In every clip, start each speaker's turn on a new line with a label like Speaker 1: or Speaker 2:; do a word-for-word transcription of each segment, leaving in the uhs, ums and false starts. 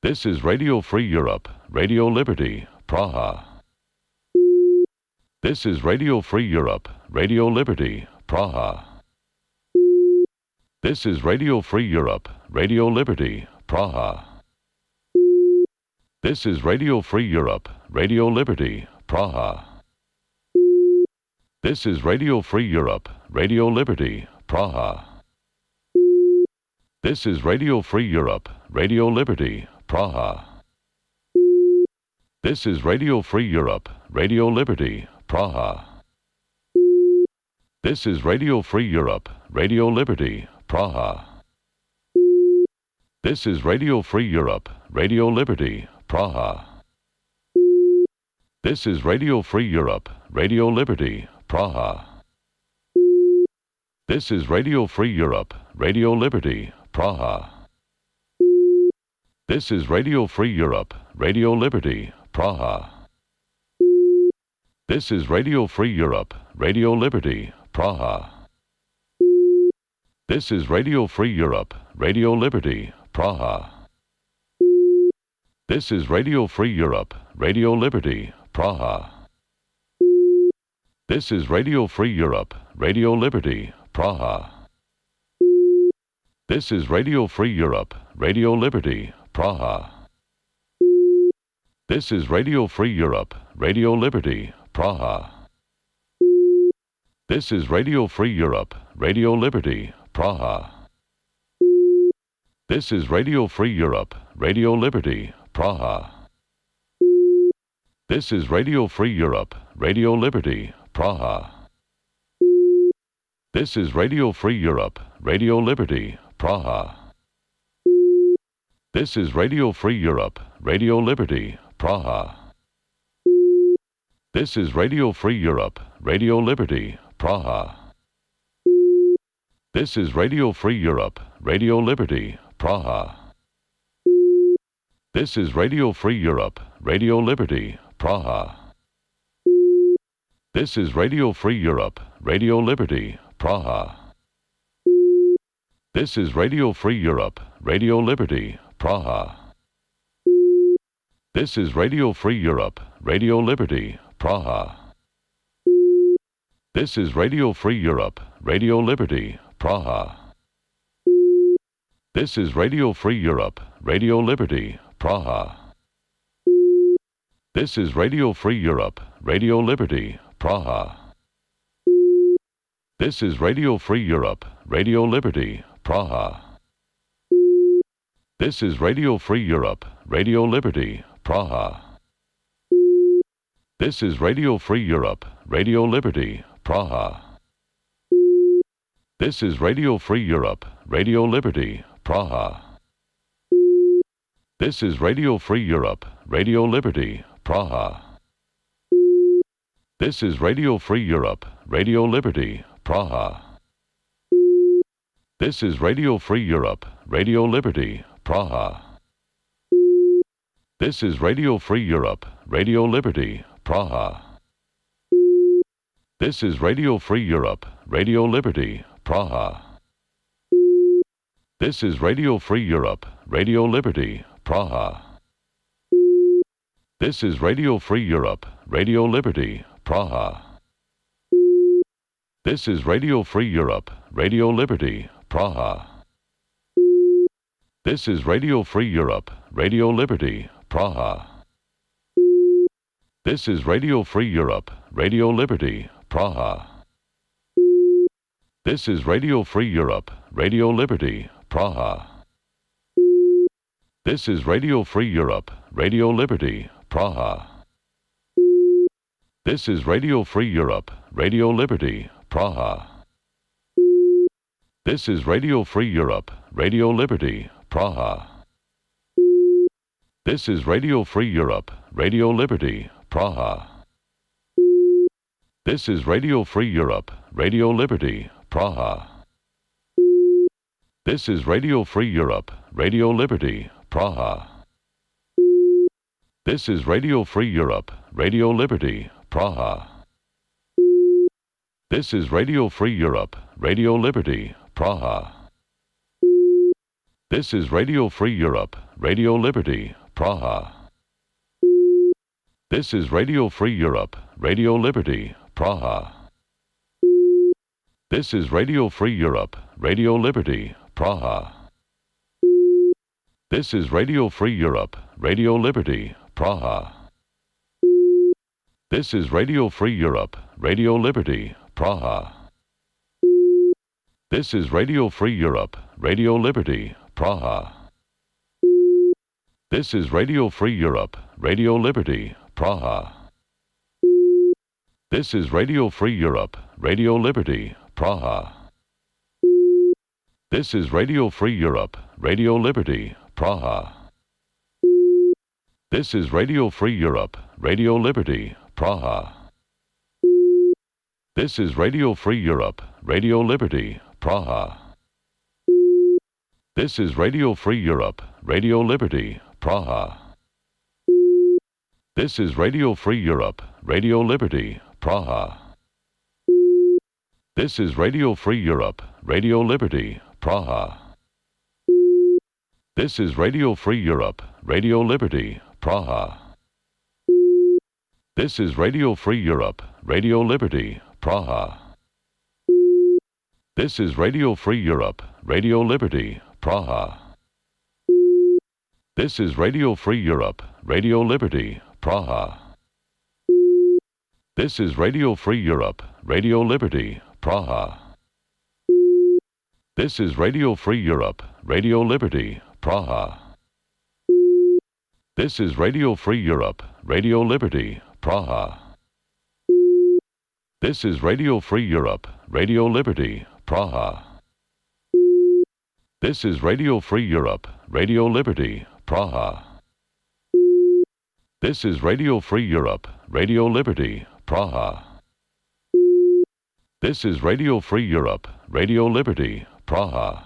Speaker 1: This is Radio Free Europe, Radio Liberty, Praha. This is Radio Free Europe, Radio Liberty, Praha. This is Radio Free Europe, Radio Liberty, Praha. This is Radio Free Europe, Radio Liberty, Praha. This is Radio Free Europe, Radio Liberty, Praha. This is Radio Free Europe, Radio Liberty, Praha. This is Radio Free Europe, Radio Liberty, Praha. This is Radio Free Europe, Radio Liberty, Praha. This is Radio Free Europe, Radio Liberty, Praha. This is Radio Free Europe, Radio Liberty, Praha. This is Radio Free Europe, Radio Liberty, Praha. This is Radio Free Europe, Radio Liberty, Praha. This is Radio Free Europe, Radio Liberty, Praha. This is Radio Free Europe, Radio Liberty, Praha. This is Radio Free Europe, Radio Liberty, Praha. This is Radio Free Europe, Radio Liberty, Praha. This is Radio Free Europe, Radio Liberty, Praha. This is Radio Free Europe, Radio Liberty, Praha. This is Radio Free Europe, Radio Liberty, Praha. This is Radio Free Europe, Radio Liberty, Praha. This is Radio Free Europe, Radio Liberty, Praha. This is Radio Free Europe, Radio Liberty, Praha. This is Radio Free Europe, Radio Liberty, Praha. This is Radio Free Europe, Radio Liberty, Praha. This is Radio Free Europe, Radio Liberty, Praha. This is Radio Free Europe, Radio Liberty, Praha. This is Radio Free Europe, Radio Liberty, Praha. This is Radio Free Europe, Radio Liberty, Praha. This is Radio Free Europe, Radio Liberty, Praha. This is Radio Free Europe, Radio Liberty, Praha. This is Radio Free Europe, Radio Liberty, Praha. This is Radio Free Europe, Radio Liberty, Praha. This is Radio Free Europe, Radio Liberty, Praha. This is Radio Free Europe, Radio Liberty, Praha. This is Radio Free Europe, Radio Liberty, Praha. This is Radio Free Europe, Radio Liberty, Praha. This is Radio Free Europe, Radio Liberty, Praha. This is Radio Free Europe, Radio Liberty, Praha. This is Radio Free Europe, Radio Liberty, Praha. This is Radio Free Europe, Radio Liberty, Praha. This is Radio Free Europe, Radio Liberty, Praha. This is Radio Free Europe, Radio Liberty, Praha. This is Radio Free Europe, Radio Liberty, Praha. This is Radio Free Europe, Radio Liberty, Praha. This is Radio Free Europe, Radio Liberty, Praha. This is Radio Free Europe, Radio Liberty, Praha. This is Radio Free Europe, Radio Liberty, Praha. This is Radio Free Europe, Radio Liberty, Praha. This is Radio Free Europe, Radio Liberty, Praha. This is Radio Free Europe, Radio Liberty, Praha. This is Radio Free Europe, Radio Liberty, Praha. This is Radio Free Europe, Radio Liberty, Praha. This is Radio Free Europe, Radio Liberty, Praha. This is Radio Free Europe, Radio Liberty, Praha. This is Radio Free Europe, Radio Liberty, Praha. This is Radio Free Europe, Radio Liberty, Praha. This is Radio Free Europe, Radio Liberty, Praha. This is Radio Free Europe, Radio Liberty, Praha. This is Radio Free Europe, Radio Liberty, Praha. This is Radio Free Europe, Radio Liberty, Praha. This is Radio Free Europe, Radio Liberty, Praha. This is Radio Free Europe, Radio Liberty, Praha. This is Radio Free Europe, Radio Liberty, Praha. This is Radio Free Europe, Radio Liberty, Praha. This is Radio Free Europe, Radio Liberty, Praha. This is Radio Free Europe, Radio Liberty, Praha. This is Radio Free Europe, Radio Liberty, Praha. This is Radio Free Europe, Radio Liberty, Praha. This is Radio Free Europe, Radio Liberty, Praha. This is Radio Free Europe, Radio Liberty, Praha. This is Radio Free Europe, Radio Liberty, Praha. This is Radio Free Europe, Radio Liberty, Praha. This is Radio Free Europe, Radio Liberty, Praha. This is Radio Free Europe, Radio Liberty, Praha. This is Radio Free Europe, Radio Liberty, Praha. This is Radio Free Europe, Radio Liberty, Praha. This is Radio Free Europe, Radio Liberty, Praha. This is Radio Free Europe, Radio Liberty, Praha. This is Radio Free Europe, Radio Liberty, Praha. This is Radio Free Europe, Radio Liberty, Praha.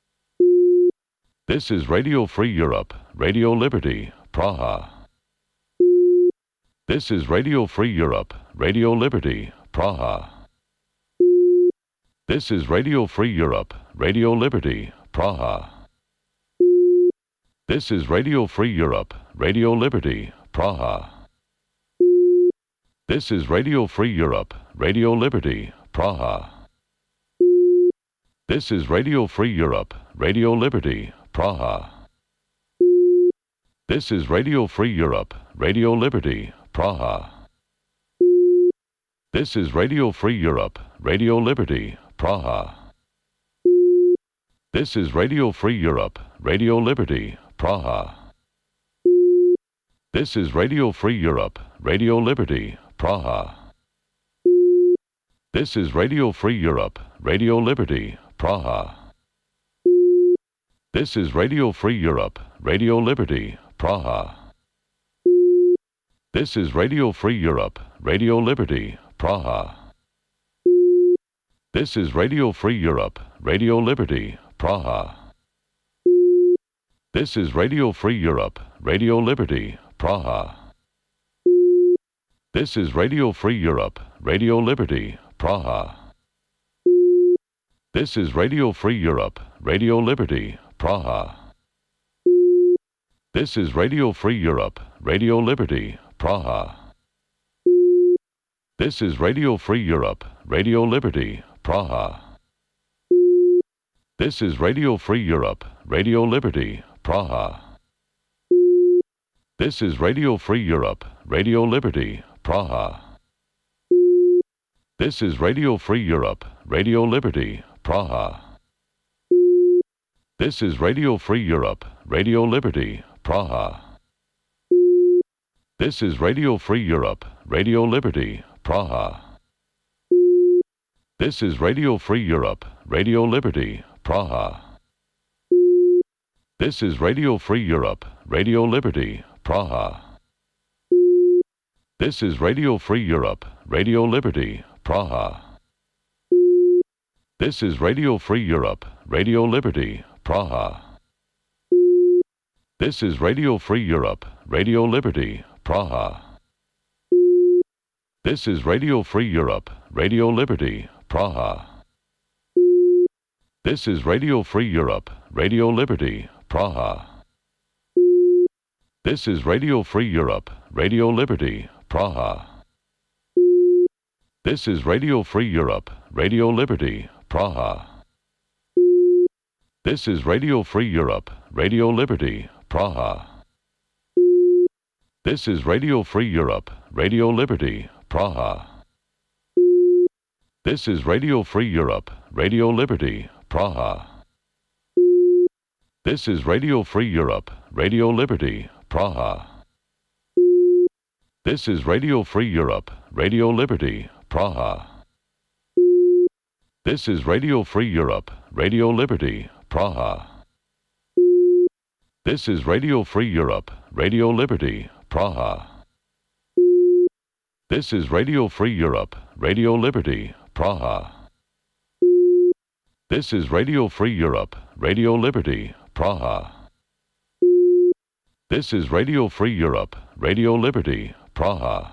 Speaker 1: This is Radio Free Europe, Radio Liberty, Praha. This is Radio Free Europe, Radio Liberty, Praha. This is Radio Free Europe, Radio Liberty, Praha. This is Radio Free Europe, Radio Liberty, Praha. This is Radio Free Europe, Radio Liberty, Praha. This is Radio Free Europe, Radio Liberty, Praha. This is Radio Free Europe, Radio Liberty, Praha. This is Radio Free Europe, Radio Liberty, Praha. This is Radio Free Europe, Radio Liberty, Praha. This is Radio Free Europe, Radio Liberty, Praha. This is Radio Free Europe, Radio Liberty, Praha. This is Radio Free Europe, Radio Liberty, Praha. This is Radio Free Europe, Radio Liberty, Praha. This is Radio Free Europe, Radio Liberty, Praha. This is Radio Free Europe, Radio Liberty, Praha. This is Radio Free Europe, Radio Liberty, Praha. This is Radio Free Europe, Radio Liberty, Praha. This is Radio Free Europe, Radio Liberty, Praha. This is Radio Free Europe, Radio Liberty, Praha. This is Radio Free Europe, Radio Liberty, Praha. This is Radio Free Europe, Radio Liberty, Praha. This is Radio Free Europe, Radio Liberty, Praha. This is Radio Free Europe, Radio Liberty, Praha. This is Radio Free Europe, Radio Liberty, Praha. This is Radio Free Europe, Radio Liberty, Praha. This is Radio Free Europe, Radio Liberty, Praha. This is Radio Free Europe, Radio Liberty, Praha. This is Radio Free Europe, Radio Liberty, Praha. This is Radio Free Europe, Radio Liberty, Praha. This is Radio Free Europe, Radio Liberty, Praha. This is Radio Free Europe, Radio Liberty, Praha. This is Radio Free Europe, Radio Liberty, Praha. This is Radio Free Europe, Radio Liberty, Praha. This is Radio Free Europe, Radio Liberty, Praha. This is Radio Free Europe, Radio Liberty, Praha. This is Radio Free Europe, Radio Liberty, Praha. This is Radio Free Europe, Radio Liberty, Praha. This is Radio Free Europe, Radio Liberty, Praha. This is Radio Free Europe, Radio Liberty, Praha. This is Radio Free Europe, Radio Liberty, Praha. This is Radio Free Europe, Radio Liberty, Praha. This is Radio Free Europe, Radio Liberty, Praha. This is Radio Free Europe, Radio Liberty, Praha.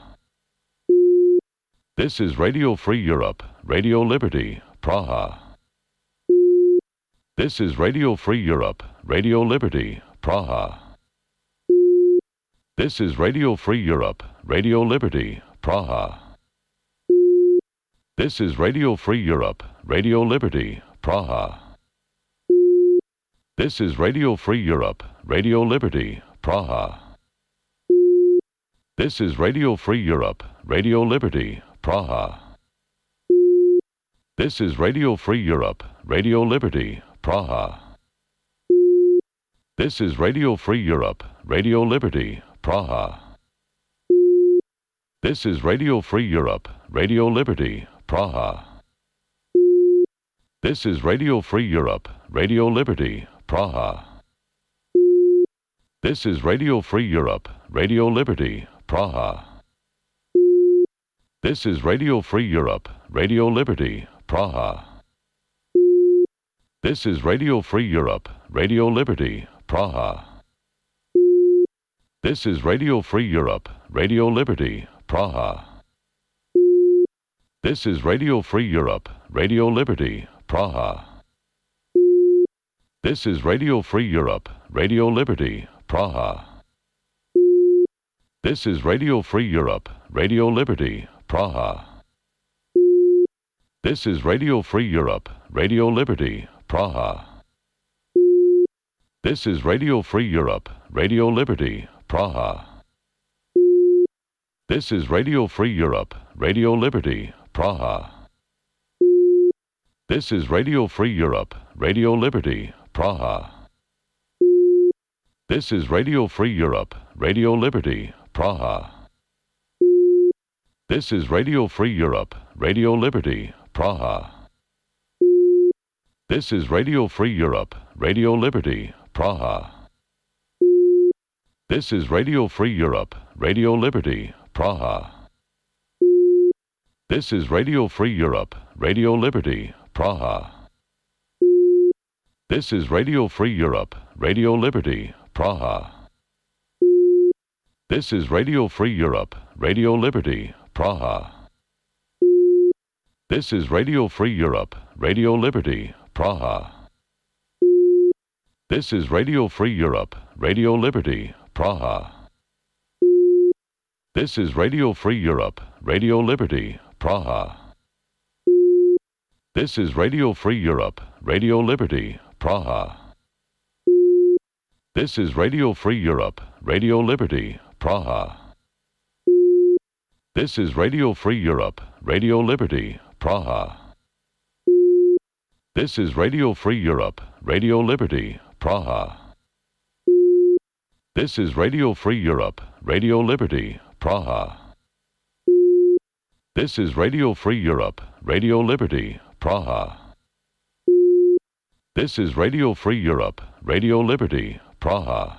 Speaker 1: This is Radio Free Europe, Radio Liberty, Praha. This is Radio Free Europe, Radio Liberty, Praha. This is Radio Free Europe, Radio Liberty, Praha. This is Radio Free Europe, Radio Liberty, Praha. This is Radio Free Europe, Radio Liberty, Praha. This is Radio Free Europe, Radio Liberty, Praha. This is Radio Free Europe, Radio Liberty, Praha. This is Radio Free Europe, Radio Liberty, Praha. This is Radio Free Europe, Radio Liberty, Praha. This is Radio Free Europe, Radio Liberty, Praha. This is Radio Free Europe, Radio Liberty, Praha. This is Radio Free Europe, Radio Liberty, Praha. This is Radio Free Europe, Radio Liberty, Praha. This is Radio Free Europe, Radio Liberty, Praha. This is Radio Free Europe, Radio Liberty, Praha. This is Radio Free Europe, Radio Liberty, Praha. This is Radio Free Europe, Radio Liberty, Praha. This is Radio Free Europe, Radio Liberty, Praha. This is Radio Free Europe, Radio Liberty, Praha. This is Radio Free Europe, Radio Liberty, Praha. This is Radio Free Europe, Radio Liberty, Praha. This is Radio Free Europe, Radio Liberty, Praha. This is Radio Free Europe, Radio Liberty, Praha. This is Radio Free Europe, Radio Liberty, Praha. This is Radio Free Europe, Radio Liberty, Praha. This is Radio Free Europe, Radio Liberty, Praha. This is Radio Free Europe, Radio Liberty, Praha. This is Radio Free Europe, Radio Liberty, Praha. This is Radio Free Europe, Radio Liberty, Praha. This is Radio Free Europe, Radio Liberty, Praha. This is Radio Free Europe, Radio Liberty, Praha. This is Radio Free Europe, Radio Liberty, Praha. This is Radio Free Europe, Radio Liberty, Praha. This is Radio Free Europe, Radio Liberty, Praha. This is Radio Free Europe, Radio Liberty, Praha. This is Radio Free Europe, Radio Liberty, Praha. This is Radio Free Europe, Radio Liberty, Praha. This is Radio Free Europe, Radio Liberty, Praha.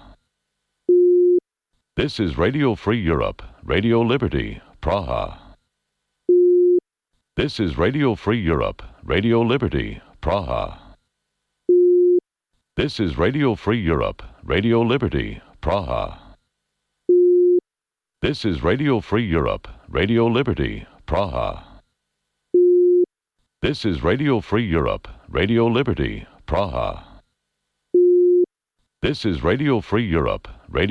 Speaker 1: This is Radio Free Europe, Radio Liberty, Praha. This is Radio Free Europe, Radio Liberty, Praha. This is Radio Free Europe, Radio Liberty, Praha. This is Radio Free Europe, Radio Liberty, Praha. This is Radio Free Europe, Radio Liberty, Praha. This is Radio Free Europe, Radio